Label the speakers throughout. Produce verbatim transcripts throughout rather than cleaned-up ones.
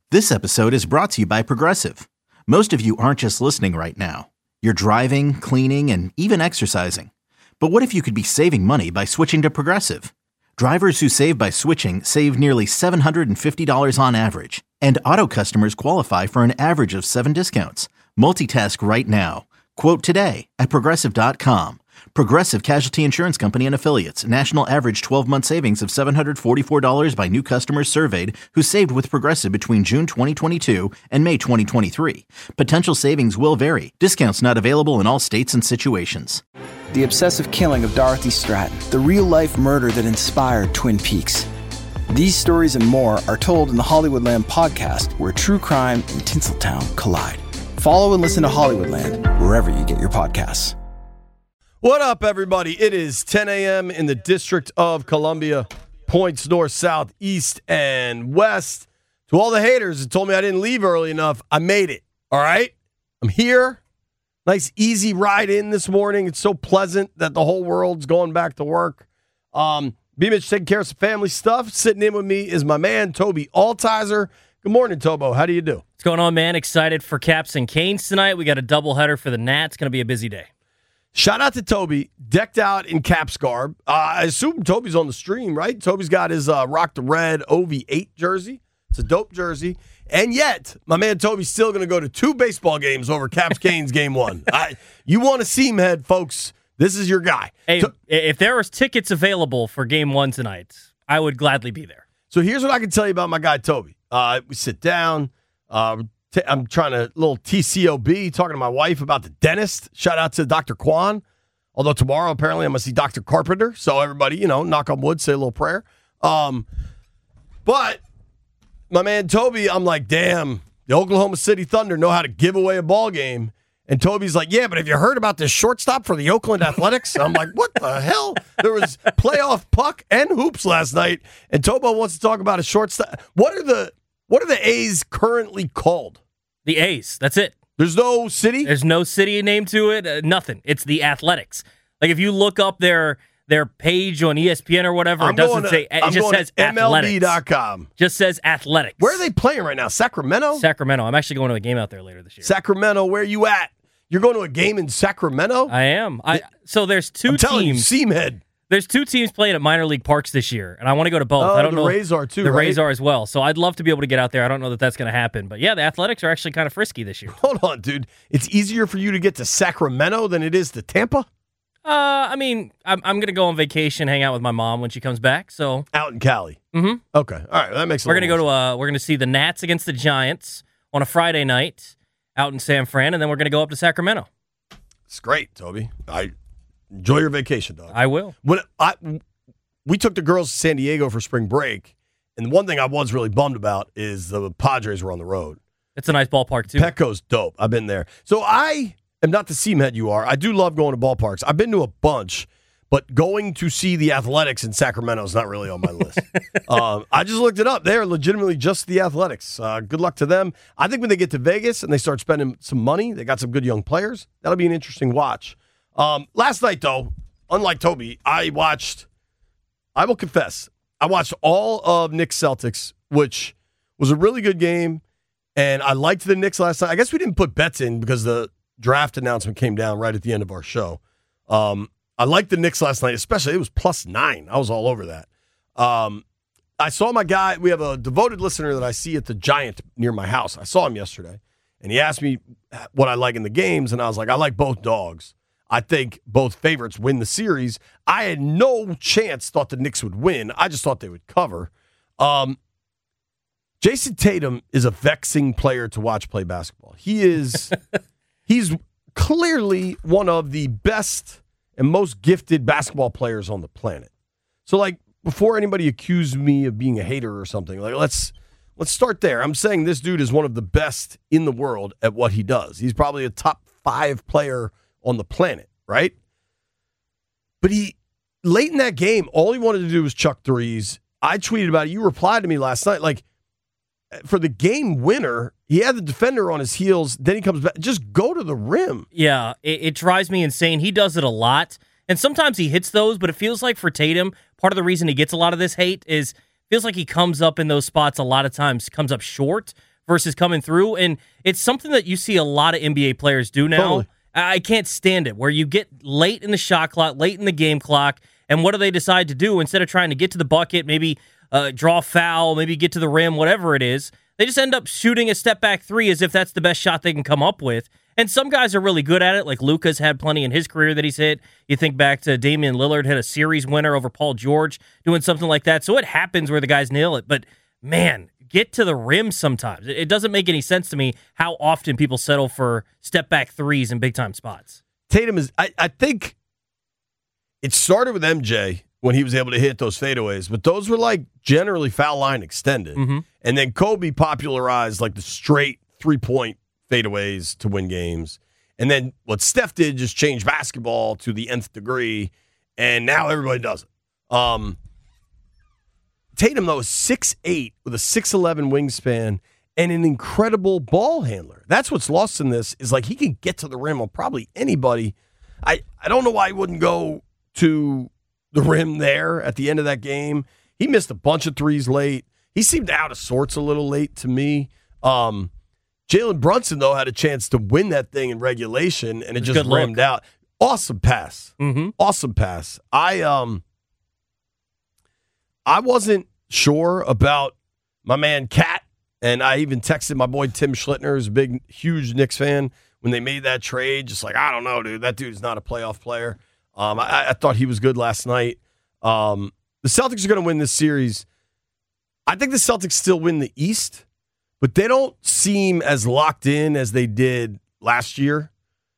Speaker 1: This episode is brought to you by Progressive. Most of you aren't just listening right now. You're driving, cleaning, and even exercising. But what if you could be saving money by switching to Progressive? Drivers who save by switching save nearly seven hundred fifty dollars on average. And auto customers qualify for an average of seven discounts. Multitask right now. Quote today at Progressive dot com. Progressive Casualty Insurance Company and Affiliates. National average twelve-month savings of seven hundred forty-four dollars by new customers surveyed who saved with Progressive between June twenty twenty-two and May twenty twenty-three. Potential savings will vary. Discounts not available in all states and situations.
Speaker 2: The obsessive killing of Dorothy Stratton. The real-life murder that inspired Twin Peaks. These stories and more are told in the Hollywoodland podcast, where true crime and Tinseltown collide. Follow and listen to Hollywoodland wherever you get your podcasts.
Speaker 3: What up, everybody? It is ten a.m. in the District of Columbia. Points north, south, east, and west. To all the haters that told me I didn't leave early enough, I made it. All right? I'm here. Nice, easy ride in this morning. It's so pleasant that the whole world's going back to work. Um, B-Mitch taking care of some family stuff. Sitting in with me is my man, Toby Altizer. Good morning, Tobo. How do you do?
Speaker 4: What's going on, man? Excited for Caps and Canes tonight. We got a doubleheader for the Nats. Going to be a busy day.
Speaker 3: Shout out to Toby, decked out in Caps garb. Uh, I assume Toby's on the stream, right? Toby's got his uh, Rock the Red O V eight jersey. It's a dope jersey. And yet, my man Toby's still going to go to two baseball games over Caps Canes game one. I, you want a seam head, folks. This is your guy.
Speaker 4: Hey,
Speaker 3: to-
Speaker 4: if there was tickets available for game one tonight, I would gladly be there.
Speaker 3: So here's what I can tell you about my guy Toby. Uh, we sit down. Uh, t- I'm trying to little T C O B, talking to my wife about the dentist. Shout out to Doctor Kwan. Although tomorrow, apparently, I'm going to see Doctor Carpenter. So everybody, you know, knock on wood, say a little prayer. Um, but my man Toby, I'm like, damn, the Oklahoma City Thunder know how to give away a ball game. And Toby's like, yeah, but have you heard about this shortstop for the Oakland Athletics? I'm like, what the hell? There was playoff puck and hoops last night, and Tobo wants to talk about a shortstop. What are the what are the A's currently called?
Speaker 4: The A's. That's it.
Speaker 3: There's no city?
Speaker 4: There's no city name to it. Uh, nothing. It's the Athletics. Like if you look up their their page on E S P N or whatever,
Speaker 3: I'm
Speaker 4: it doesn't
Speaker 3: to,
Speaker 4: say. It
Speaker 3: I'm
Speaker 4: just says
Speaker 3: M L B dot com.
Speaker 4: Athletics. Just says Athletics.
Speaker 3: Where are they playing right now? Sacramento?
Speaker 4: Sacramento. I'm actually going to a game out there later this year.
Speaker 3: Sacramento, where you at? You're going to a game in Sacramento?
Speaker 4: I am. I so there's two
Speaker 3: I'm telling
Speaker 4: teams.
Speaker 3: You, Seamhead.
Speaker 4: There's two teams playing at minor league parks this year, and I want to go to both.
Speaker 3: Oh,
Speaker 4: I don't
Speaker 3: the
Speaker 4: know.
Speaker 3: Rays are too.
Speaker 4: The
Speaker 3: right?
Speaker 4: Rays are as well. So I'd love to be able to get out there. I don't know that that's going to happen, but yeah, the Athletics are actually kind of frisky this year.
Speaker 3: Hold on, dude. It's easier for you to get to Sacramento than it is to Tampa?
Speaker 4: Uh, I mean, I'm I'm gonna go on vacation, hang out with my mom when she comes back. So
Speaker 3: out in Cali.
Speaker 4: Mm-hmm.
Speaker 3: Okay, all right, that makes. A
Speaker 4: we're gonna go
Speaker 3: sense.
Speaker 4: to uh, we're gonna see the Nats against the Giants on a Friday night out in San Fran, and then we're gonna go up to Sacramento.
Speaker 3: It's great, Toby. I enjoy your vacation, dog.
Speaker 4: I will.
Speaker 3: When I we took the girls to San Diego for spring break, and one thing I was really bummed about is the Padres were on the road.
Speaker 4: It's a nice ballpark too.
Speaker 3: Petco's dope. I've been there, so I. am not the seamhead you are. I do love going to ballparks. I've been to a bunch, but going to see the Athletics in Sacramento is not really on my list. um, I just looked it up. They are legitimately just the Athletics. Uh, good luck to them. I think when they get to Vegas and they start spending some money, they got some good young players. That'll be an interesting watch. Um, last night, though, unlike Toby, I watched, I will confess, I watched all of Knicks Celtics, which was a really good game, and I liked the Knicks last night. I guess we didn't put bets in because the draft announcement came down right at the end of our show. Um, I liked the Knicks last night, especially. It was plus nine. I was all over that. Um, I saw my guy. We have a devoted listener that I see at the Giant near my house. I saw him yesterday, and he asked me what I like in the games, and I was like, I like both dogs. I think both favorites win the series. I had no chance thought the Knicks would win. I just thought they would cover. Um, Jason Tatum is a vexing player to watch play basketball. He is... He's clearly one of the best and most gifted basketball players on the planet. So, like, before anybody accused me of being a hater or something, like, let's let's start there. I'm saying this dude is one of the best in the world at what he does. He's probably a top five player on the planet, right? But he, late in that game, all he wanted to do was chuck threes. I tweeted about it. You replied to me last night, like, for the game winner, he had the defender on his heels. Then he comes back. Just go to the rim.
Speaker 4: Yeah, it, it drives me insane. He does it a lot. And sometimes he hits those, but it feels like for Tatum, part of the reason he gets a lot of this hate is feels like he comes up in those spots a lot of times, comes up short versus coming through. And it's something that you see a lot of N B A players do now.
Speaker 3: Totally.
Speaker 4: I can't stand it, where you get late in the shot clock, late in the game clock, and what do they decide to do? Instead of trying to get to the bucket, maybe uh, draw foul, maybe get to the rim, whatever it is, they just end up shooting a step-back three as if that's the best shot they can come up with. And some guys are really good at it, like Luka's had plenty in his career that he's hit. You think back to Damian Lillard, had a series winner over Paul George doing something like that. So it happens where the guys nail it. But, man, get to the rim sometimes. It doesn't make any sense to me how often people settle for step-back threes in big-time spots.
Speaker 3: Tatum is, I, I think it started with M J when he was able to hit those fadeaways, but those were like generally foul line extended.
Speaker 4: Mm-hmm.
Speaker 3: And then Kobe popularized like the straight three-point fadeaways to win games. And then what Steph did just changed basketball to the nth degree, and now everybody does it. Um, Tatum, though, is six eight with a six eleven wingspan and an incredible ball handler. That's what's lost in this, is like he can get to the rim on probably anybody. I, I don't know why he wouldn't go to the rim there at the end of that game. He missed a bunch of threes late. He seemed out of sorts a little late to me. Um, Jalen Brunson, though, had a chance to win that thing in regulation, and it just rimmed out. Awesome pass.
Speaker 4: Mm-hmm.
Speaker 3: Awesome pass. I um, I wasn't sure about my man Cat, and I even texted my boy Tim Schlittner, who's a big, huge Knicks fan, when they made that trade. Just like, I don't know, dude. That dude's not a playoff player. Um, I, I thought he was good last night. Um, the Celtics are going to win this series. I think the Celtics still win the East, but they don't seem as locked in as they did last year.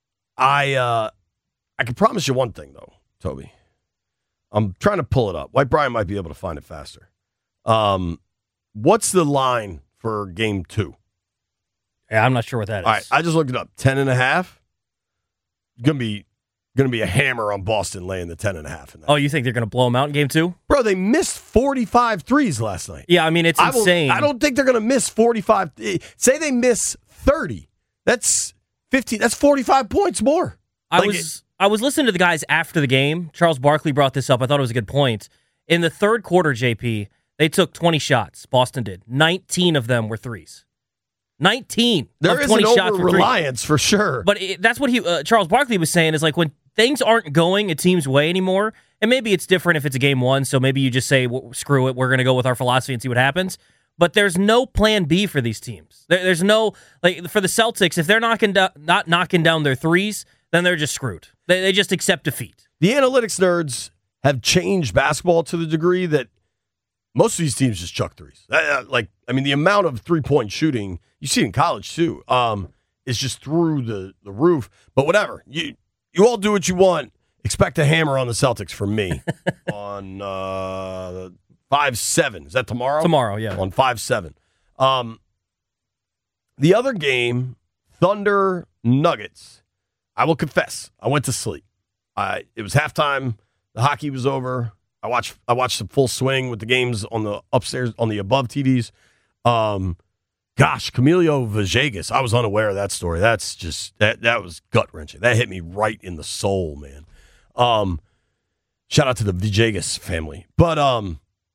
Speaker 3: I uh, I can promise you one thing, though, Toby. I'm trying to pull it up. White Brian might be able to find it faster. Um, what's the line for game two?
Speaker 4: Yeah, I'm not sure what that is.
Speaker 3: All right, I just looked it up. Ten and a half. Going to be going to be a hammer on Boston laying the ten and a half. In that.
Speaker 4: Oh, you think they're going to blow them out in game two?
Speaker 3: Bro, they missed forty-five threes last night.
Speaker 4: Yeah, I mean, it's
Speaker 3: I will,
Speaker 4: insane.
Speaker 3: I don't think they're going to miss forty-five. Say they miss thirty. That's fifty. That's forty-five points more.
Speaker 4: I
Speaker 3: like
Speaker 4: was
Speaker 3: it,
Speaker 4: I was listening to the guys after the game. Charles Barkley brought this up. I thought it was a good point. In the third quarter, J P, they took twenty shots. Boston did. nineteen of them were threes. nineteen
Speaker 3: there
Speaker 4: of
Speaker 3: is
Speaker 4: twenty
Speaker 3: an
Speaker 4: shots were
Speaker 3: over-reliance for sure.
Speaker 4: But it, that's what he uh, Charles Barkley was saying, is like when things aren't going a team's way anymore, and maybe it's different if it's a game one, so maybe you just say, well, screw it, we're going to go with our philosophy and see what happens. But there's no plan B for these teams. There, there's no, like, for the Celtics, if they're knocking do- not knocking down their threes, then they're just screwed. They, they just accept defeat.
Speaker 3: The analytics nerds have changed basketball to the degree that most of these teams just chuck threes. Uh, like, I mean, the amount of three-point shooting, you see it in college too, um, is just through the, the roof. But whatever. You you all do what you want. Expect a hammer on the Celtics from me on uh, five seven. Is that tomorrow?
Speaker 4: Tomorrow, yeah.
Speaker 3: On five seven. Um, the other game, Thunder Nuggets, I will confess, I went to sleep. I It was halftime. The hockey was over. I watched I watched the full swing with the games on the upstairs, on the above T Vs. Um, gosh, Camilo Villegas. I was unaware of that story. That's just, that that was gut-wrenching. That hit me right in the soul, man. Um, shout out to the Villegas family. But um,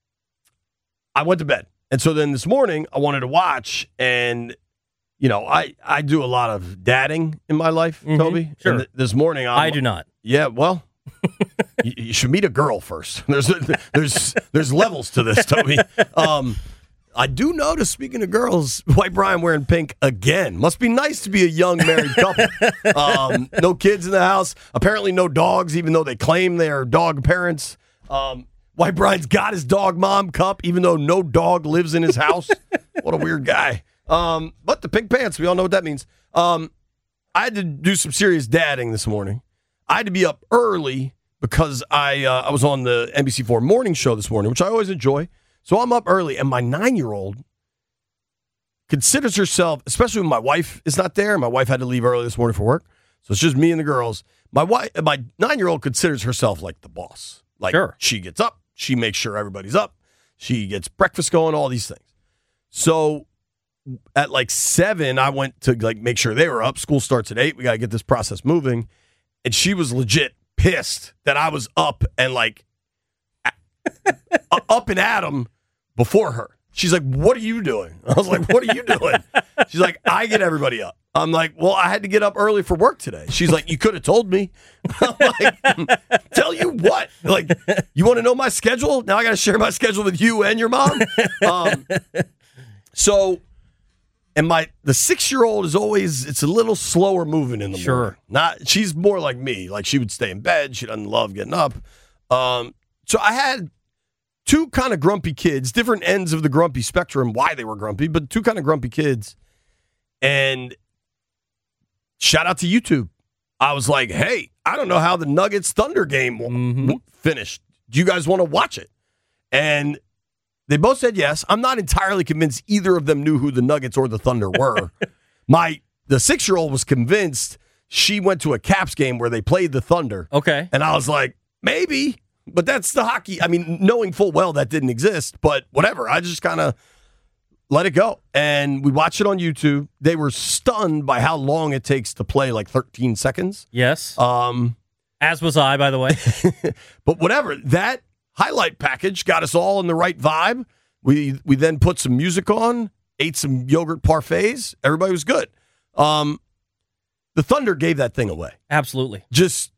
Speaker 3: I went to bed. And so then this morning, I wanted to watch, and, you know, I, I do a lot of dadding in my life,
Speaker 4: mm-hmm,
Speaker 3: Toby.
Speaker 4: Sure.
Speaker 3: And th- this morning, I'm,
Speaker 4: I do not.
Speaker 3: Yeah, well, you, you should meet a girl first. There's there's there's levels to this, Toby. Um, I do notice, speaking of girls, White Brian wearing pink again. Must be nice to be a young married couple. Um, no kids in the house. Apparently no dogs, even though they claim they are dog parents. Um, White Brian's got his dog mom cup, even though no dog lives in his house. What a weird guy. Um, but the pink pants, we all know what that means. Um, I had to do some serious dadding this morning. I had to be up early because I uh, I was on the N B C four morning show this morning, which I always enjoy. So I'm up early, and my nine-year-old considers herself, especially when my wife is not there. My wife had to leave early this morning for work, so it's just me and the girls. My wife, my nine-year-old considers herself like the boss. Like,
Speaker 4: sure.
Speaker 3: She gets up, she makes sure everybody's up, she gets breakfast going, all these things. So at like seven, I went to like make sure they were up. School starts at eight. We got to get this process moving. And she was legit pissed that I was up and like up and at 'em before her. She's like, what are you doing? I was like, what are you doing? She's like, I get everybody up. I'm like, well, I had to get up early for work today. She's like, you could have told me. I'm like, tell you what? Like, you want to know my schedule? Now I got to share my schedule with you and your mom. Um, so, and my the six-year-old is always, it's a little slower moving in the
Speaker 4: Sure.
Speaker 3: morning. Not, she's more like me. Like, she would stay in bed. She doesn't love getting up. Um, so I had two kind of grumpy kids, different ends of the grumpy spectrum, why they were grumpy, but two kind of grumpy kids. And shout out to YouTube. I was like, hey, I don't know how the Nuggets Thunder game
Speaker 4: Mm-hmm.
Speaker 3: w- finished. Do you guys want to watch it? And they both said yes. I'm not entirely convinced either of them knew who the Nuggets or the Thunder were. My the six-year-old was convinced. She went to a Caps game where they played the Thunder.
Speaker 4: Okay.
Speaker 3: And I was like, maybe. But that's the hockey. I mean, knowing full well that didn't exist, but whatever. I just kind of let it go. And we watched it on YouTube. They were stunned by how long it takes to play, like thirteen seconds.
Speaker 4: Yes.
Speaker 3: Um,
Speaker 4: As was I, by the way.
Speaker 3: but whatever. That highlight package got us all in the right vibe. We we then put some music on, ate some yogurt parfaits. Everybody was good. Um, the Thunder gave that thing away.
Speaker 4: Absolutely.
Speaker 3: Just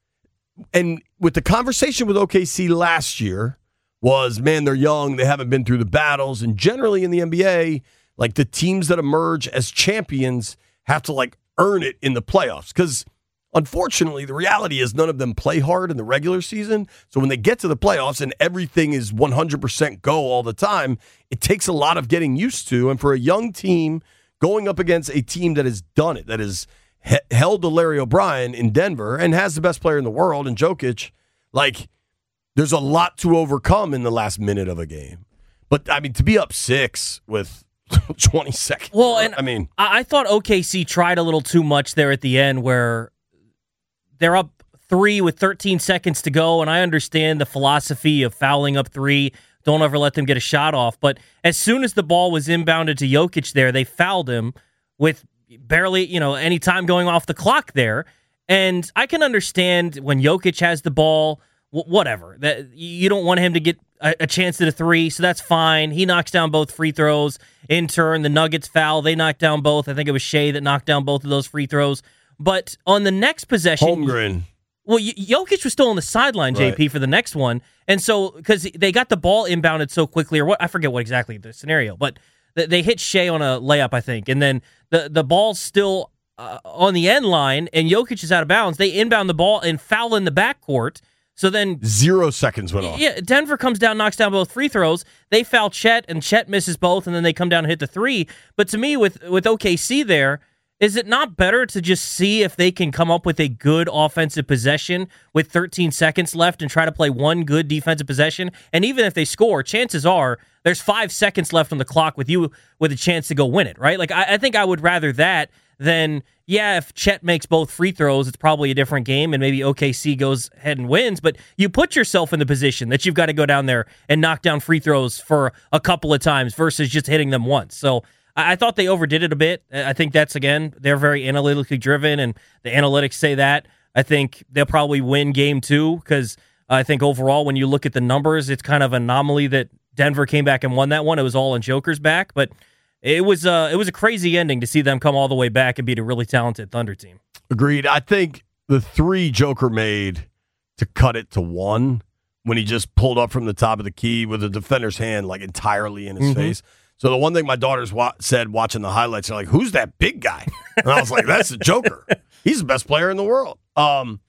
Speaker 3: and with the conversation with O K C last year was, man, they're young, they haven't been through the battles, and generally in the N B A, like the teams that emerge as champions have to like earn it in the playoffs because unfortunately the reality is none of them play hard in the regular season. So when they get to the playoffs and everything is one hundred percent go all the time, it takes a lot of getting used to. And for a young team going up against a team that has done it, that has he- held to Larry O'Brien in Denver and has the best player in the world in Jokic, like there's a lot to overcome in the last minute of a game. But I mean, to be up six with twenty seconds.
Speaker 4: Well, and
Speaker 3: I mean,
Speaker 4: I, I thought O K C tried a little too much there at the end where they're up three with thirteen seconds to go, and I understand the philosophy of fouling up three. Don't ever let them get a shot off. But as soon as the ball was inbounded to Jokic there, they fouled him with barely, you know, any time going off the clock there. And I can understand when Jokic has the ball, w- whatever. That you don't want him to get a, a chance at a three, so that's fine. He knocks down both free throws. In turn, the Nuggets foul. They knocked down both. I think it was Shea that knocked down both of those free throws. But on the next possession,
Speaker 3: Holmgren.
Speaker 4: Well, y- Jokic was still on the sideline, J P,
Speaker 3: Right.
Speaker 4: for the next one, and so because they got the ball inbounded so quickly, or what I forget what exactly the scenario, but th- they hit Shea on a layup, I think, and then the the ball's still uh, on the end line, and Jokic is out of bounds. They inbound the ball and foul in the backcourt. So then,
Speaker 3: Zero seconds went off.
Speaker 4: yeah, Denver comes down, knocks down both free throws. They foul Chet, and Chet misses both, and then they come down and hit the three. But to me, with with O K C there, is it not better to just see if they can come up with a good offensive possession with thirteen seconds left and try to play one good defensive possession? And even if they score, chances are there's five seconds left on the clock with you with a chance to go win it, right? Like, I, I think I would rather that than, yeah, if Chet makes both free throws, it's probably a different game and maybe O K C goes ahead and wins. But you put yourself in the position that you've got to go down there and knock down free throws for a couple of times versus just hitting them once. So I thought they overdid it a bit. I think that's, again, they're very analytically driven, and the analytics say that. I think they'll probably win game two because I think overall, when you look at the numbers, it's kind of an anomaly that Denver came back and won that one. It was all on Joker's back, but it was, uh, it was a crazy ending to see them come all the way back and beat a really talented Thunder team.
Speaker 3: Agreed. I think the three Joker made to cut it to one when he just pulled up from the top of the key with the defender's hand like entirely in his
Speaker 4: Mm-hmm.
Speaker 3: face. So the one thing my daughters wa- said watching the highlights, they're like, who's that big guy? And I was like, that's the Joker. He's the best player in the world. Um,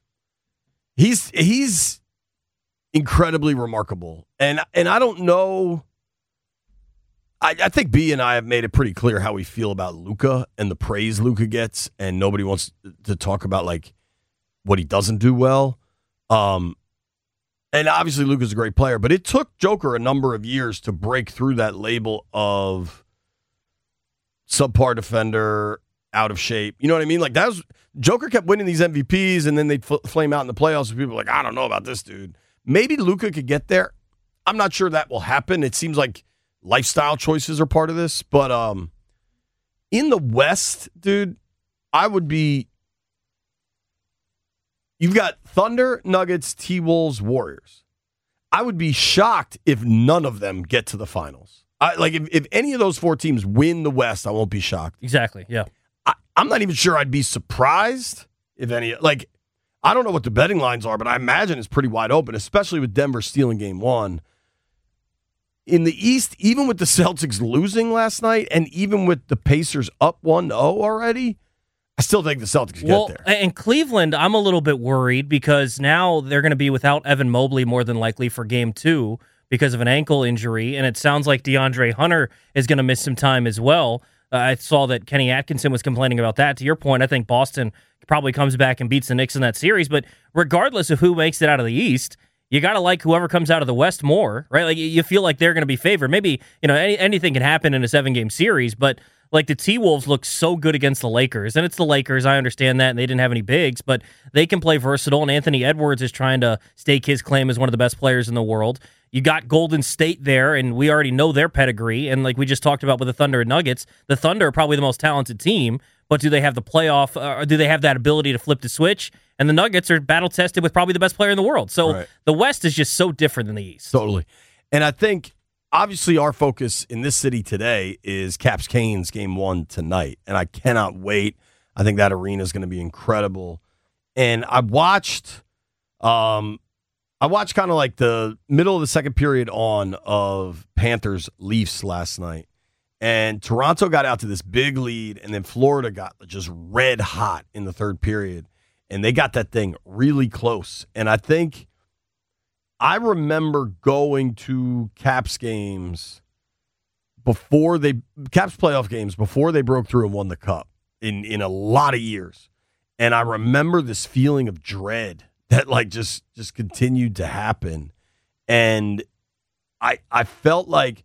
Speaker 3: he's he's incredibly remarkable. And and I don't know. I, I think B and I have made it pretty clear how we feel about Luka and the praise Luka gets, and nobody wants to talk about like what he doesn't do well. Um, and obviously Luka's a great player, but it took Joker a number of years to break through that label of subpar defender, out of shape. You know what I mean? Like that was Joker kept winning these M V Ps, and then they'd fl- flame out in the playoffs, and people were like, I don't know about this dude. Maybe Luka could get there. I'm not sure that will happen. It seems like lifestyle choices are part of this, but um, in the West, dude, I would be. You've got Thunder, Nuggets, T-Wolves, Warriors. I would be shocked if none of them get to the finals. I, like if, if any of those four teams win the West, I won't be shocked.
Speaker 4: Exactly. Yeah.
Speaker 3: I, I'm not even sure I'd be surprised if any. Like, I don't know what the betting lines are, but I imagine it's pretty wide open, especially with Denver stealing game one. In the East, even with the Celtics losing last night, and even with the Pacers up one to oh already, I still think the Celtics
Speaker 4: well,
Speaker 3: get there.
Speaker 4: And Cleveland, I'm a little bit worried because now they're going to be without Evan Mobley more than likely for game two because of an ankle injury, and it sounds like DeAndre Hunter is going to miss some time as well. Uh, I saw that Kenny Atkinson was complaining about that. To your point, I think Boston probably comes back and beats the Knicks in that series, but regardless of who makes it out of the East, you got to like whoever comes out of the West more, right? Like you feel like they're going to be favored. Maybe, you know, any, anything can happen in a seven-game series, but like the T-Wolves look so good against the Lakers, and it's the Lakers, I understand that, and they didn't have any bigs, but they can play versatile, and Anthony Edwards is trying to stake his claim as one of the best players in the world. You got Golden State there, and we already know their pedigree, and like we just talked about with the Thunder and Nuggets, the Thunder are probably the most talented team, but do they have the playoff, uh, or do they have that ability to flip the switch? And the Nuggets are battle-tested with probably the best player in the world. So
Speaker 3: right.
Speaker 4: The West is just so different than the East.
Speaker 3: Totally. And I think, obviously, our focus in this city today is Caps Canes game one tonight. And I cannot wait. I think that arena is going to be incredible. And I watched, um, I watched kind of like the middle of the second period on of Panthers Leafs last night. And Toronto got out to this big lead, and then Florida got just red hot in the third period. And they got that thing really close. And I think I remember going to Caps games before they Caps playoff games before they broke through and won the cup in, in a lot of years. And I remember this feeling of dread that like just just continued to happen. And I I felt like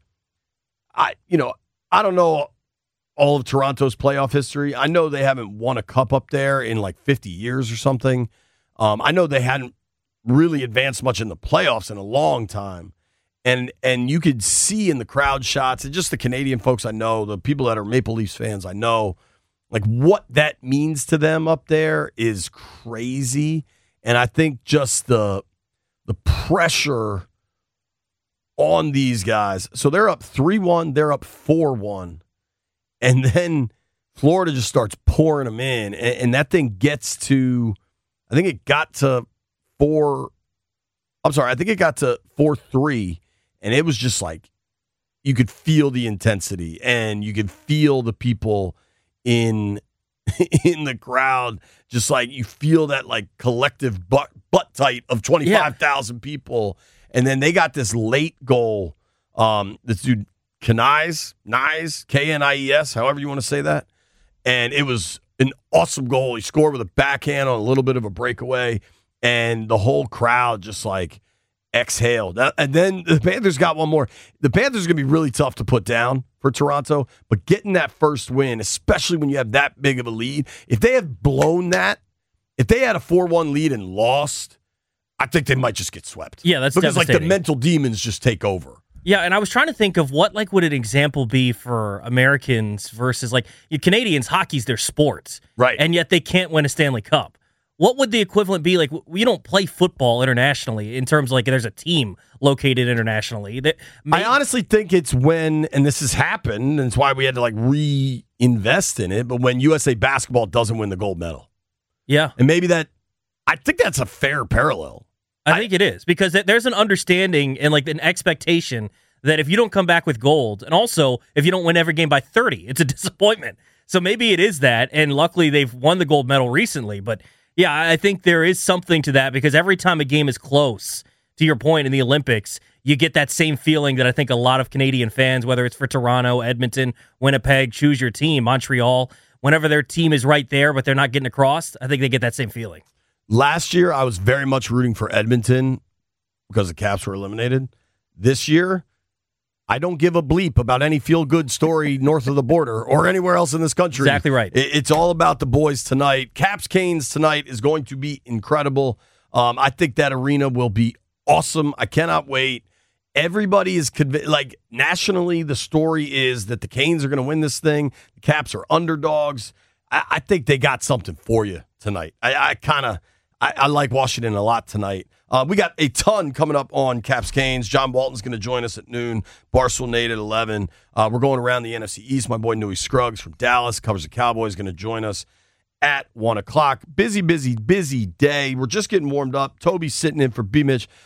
Speaker 3: I you know, I don't know all of Toronto's playoff history. I know they haven't won a cup up there in like fifty years or something. Um, I know they hadn't really advanced much in the playoffs in a long time. And and you could see in the crowd shots, and just the Canadian folks I know, the people that are Maple Leafs fans I know, like what that means to them up there is crazy. And I think just the the pressure on these guys. So they're up three one, they're up four one. And then Florida just starts pouring them in. And, and that thing gets to, I think it got to four, I'm sorry, I think it got to four three. And it was just like, you could feel the intensity. And you could feel the people in in the crowd. Just like, you feel that like collective butt, butt tight of twenty-five thousand yeah. people. And then they got this late goal. Um, this dude, Knies, Knies, K N I E S, however you want to say that. And it was an awesome goal. He scored with a backhand on a little bit of a breakaway, and the whole crowd just like exhaled. And then the Panthers got one more. The Panthers are going to be really tough to put down for Toronto, but getting that first win, especially when you have that big of a lead, if they had blown that, if they had a four one lead and lost, I think they might just get swept.
Speaker 4: Yeah, that's
Speaker 3: because like the
Speaker 4: devastating.
Speaker 3: mental demons just take over.
Speaker 4: Yeah, and I was trying to think of what like would an example be for Americans versus like you Canadians. Hockey's their sport,
Speaker 3: right? And
Speaker 4: yet they can't win a Stanley Cup. What would the equivalent be? Like we don't play football internationally in terms of like there's a team located internationally. That may-
Speaker 3: I honestly think it's when, and this has happened, and it's why we had to like reinvest in it. But when U S A Basketball doesn't win the gold medal,
Speaker 4: yeah,
Speaker 3: and maybe that, I think that's a fair parallel.
Speaker 4: I think it is because there's an understanding and like an expectation that if you don't come back with gold, and also if you don't win every game by thirty, it's a disappointment. So maybe it is that, and luckily they've won the gold medal recently. But yeah, I think there is something to that because every time a game is close, to your point in the Olympics, you get that same feeling that I think a lot of Canadian fans, whether it's for Toronto, Edmonton, Winnipeg, choose your team, Montreal, whenever their team is right there but they're not getting across, I think they get that same feeling.
Speaker 3: Last year, I was very much rooting for Edmonton because the Caps were eliminated. This year, I don't give a bleep about any feel-good story north of the border or anywhere else in this country.
Speaker 4: Exactly right.
Speaker 3: It's all about the boys tonight. Caps Canes tonight is going to be incredible. Um, I think that arena will be awesome. I cannot wait. Everybody is conv- like nationally, the story is that the Canes are going to win this thing. The Caps are underdogs. I, I think they got something for you tonight. I, I kind of. I, I like Washington a lot tonight. Uh, we got a ton coming up on Caps Canes. John Walton's going to join us at noon. Barstool Nate at eleven. Uh, we're going around the N F C East. My boy Newey Scruggs from Dallas, covers the Cowboys, going to join us at one o'clock. Busy, busy, busy day. We're just getting warmed up. Toby's sitting in for B. Mitch.